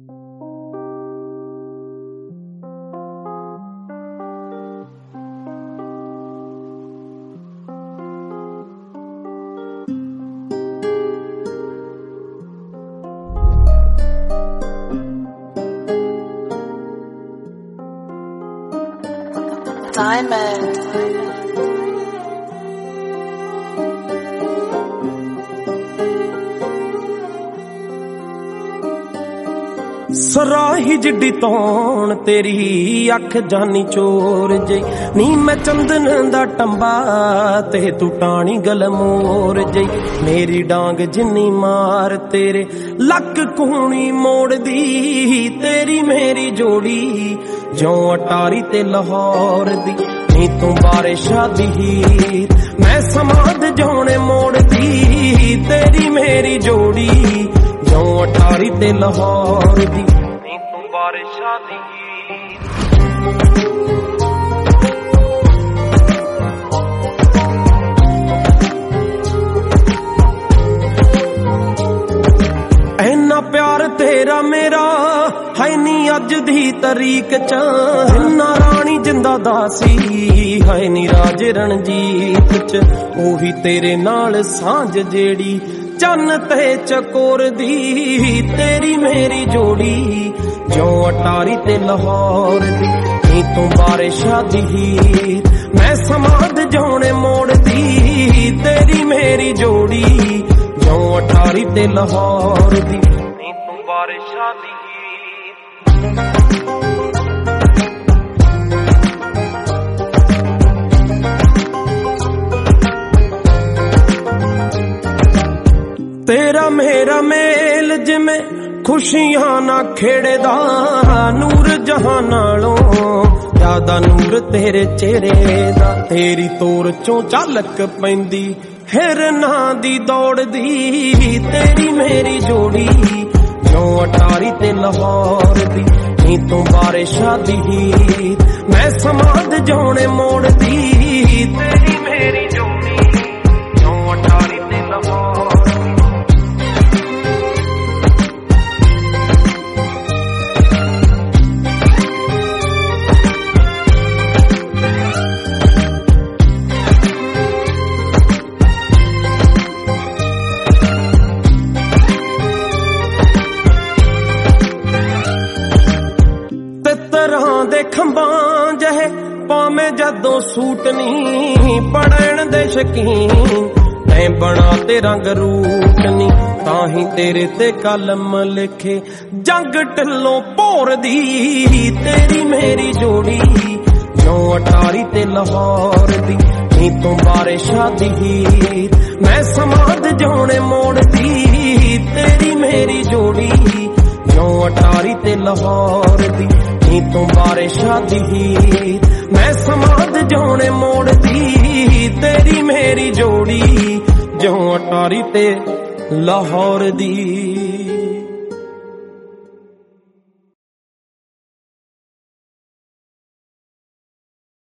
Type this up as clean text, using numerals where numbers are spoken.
Diamond. ਸਰਾਹੀ ਜਿੱਡੀ ਤੌਣ ਤੇਰੀ ਅੱਖ ਜਾਨੀ ਚੋਰ ਜਈ ਨੀ ਮੈਂ ਚੰਦਨ ਦਾ ਟੰਬਾ ਤੇ ਤੂੰ ਟਾਣੀ ਗਲਮੋਰ ਜਈ ਮੇਰੀ ਡਾਂਗ ਜਿੰਨੀ ਮਾਰ ਤੇਰੇ ਲੱਕ ਕੂਣੀ ਮੋੜਦੀ ਤੇਰੀ ਮੇਰੀ ਜੋੜੀ ਜਿਉਂ ਅਟਾਰੀ ਤੇ ਲਾਹੌਰ ਦੀ ਨੀ ਤੂੰ ਬਾਰਿਸ਼ਾਂ ਦੀ ਹੀਰ ਮੈਂ ਸਮਾਦ ਜਾਉਣੇ ਮੋੜਦੀ ਤੇਰੀ ਮੇਰੀ ਜੋੜੀ ਜਿਉਂ ਅਟਾਰੀ ਤੇ ਲਾਹੌਰ ਦੀ ਨੀ ਤੂੰ ਬਾਰਿਸ਼ਾਂ ਦੀ ਐਨਾ ਪਿਆਰ ਤੇਰਾ ਮੇਰਾ ਹੈ ਨੀ ਅੱਜ ਦੀ ਤਰੀਕ ਚ ਨਾ ਰਾਣੀ ਜਿੰਦਾ ਦਾਸੀ ਹੈ ਨੀ ਰਾਜ ਰਣਜੀਤ ਚ ਉਹੀ ਤੇਰੇ ਨਾਲ ਸਾਂਝ ਜਿਹੜੀ ਚੰਨ ਤੇ ਚਕੋਰ ਦੀ ਤੇਰੀ ਮੇਰੀ ਜੋੜੀ ਜਿਉਂ ਅਟਾਰੀ ਤੇ ਲਾਹੌਰ ਦੀ ਨੀ ਤੂੰ ਬਾਰਿਸ਼ਾਂ ਦੀ ਹੀਰ ਮੈਂ ਸਮਾਦ ਜਾਉਣੇ ਮੋੜਦੀ ਤੇਰੀ ਮੇਰੀ ਜੋੜੀ ਜਿਉਂ ਅਟਾਰੀ ਤੇ ਲਾਹੌਰ ਦੀ ਨੀ ਤੂੰ ਬਾਰਿਸ਼ਾਂ ਦੀ ਤੇਰਾ ਮੇਰਾ ਮੇਲ ਜਿਵੇਂ ਖੁਸ਼ੀਆਂ ਨਾ ਖੇੜਦਾ ਨੂਰ ਜਹਾਂ ਨਾਲੋਂ ਜ਼ਿਆਦਾ ਨੂਰ ਤੇਰੇ ਚਿਹਰੇ ਦਾ ਤੇਰੀ ਤੋਰ ਚੋਂ ਝਲਕ ਪੈਂਦੀ ਹਿਰਨਾਂ ਦੀ ਦੌੜਦੀ ਤੇਰੀ ਮੇਰੀ ਜੋੜੀ ਜਿਉਂ ਅਟਾਰੀ ਤੇ ਲਾਹੌਰ ਦੀ ਨੀ ਤੂੰ ਬਾਰਿਸ਼ਾਂ ਦੀ ਹੀਰ ਮੈਂ ਸਮਾਦ ਜਾਉਣੇ ਮੋੜਦੀ ਤੇਰੀ ਮੇਰੀ ਜੋੜੀ ਜਿਉਂ ਅਟਾਰੀ ਤੇ ਲਾਹੌਰ ਦੇ ਖੰਭਾਂ ਜਹੇ ਭਾਵੇਂ ਜਦੋਂ ਸੂਟ ਨੀ ਪੜਨ ਦੇ ਸ਼ਕੀਨ ਤੈਂ ਬਣਾ ਤੇ ਰੰਗ ਰੂਟ ਨੀ ਤਾਂ ਹੀ ਤੇਰੇ ਤੇ ਕਲਮ ਲਿਖੇ ਜੰਗ ਢਿੱਲੋਂ ਭੋਰ ਦੀ ਤੇਰੀ ਮੇਰੀ ਜੋੜੀ ਜਿਉਂ ਅਟਾਰੀ ਤੇ ਲਾਹੌਰ ਦੀ ਨੀ ਤੂੰ ਬਾਰਿਸ਼ਾਂ ਦੀ ਹੀਰ ਮੈਂ ਸਮਾਦ ਜਾਉਣੇ ਮੋੜਦੀ ਤੇਰੀ ਮੇਰੀ ਜੋੜੀ ਜਿਉਂ ਅਟਾਰੀ ਤੇ ਲਾਹੌਰ ਦੀ ਨੀ ਤੂੰ ਬਾਰਿਸ਼ਾਂ ਦੀ ਹੀਰ ਮੈਂ ਸਮਾਦ ਜਾਉਣੇ ਮੋੜਦੀ ਤੇਰੀ ਮੇਰੀ ਜੋੜੀ ਜਿਉਂ ਅਟਾਰੀ ਤੇ ਲਾਹੌਰ ਦੀ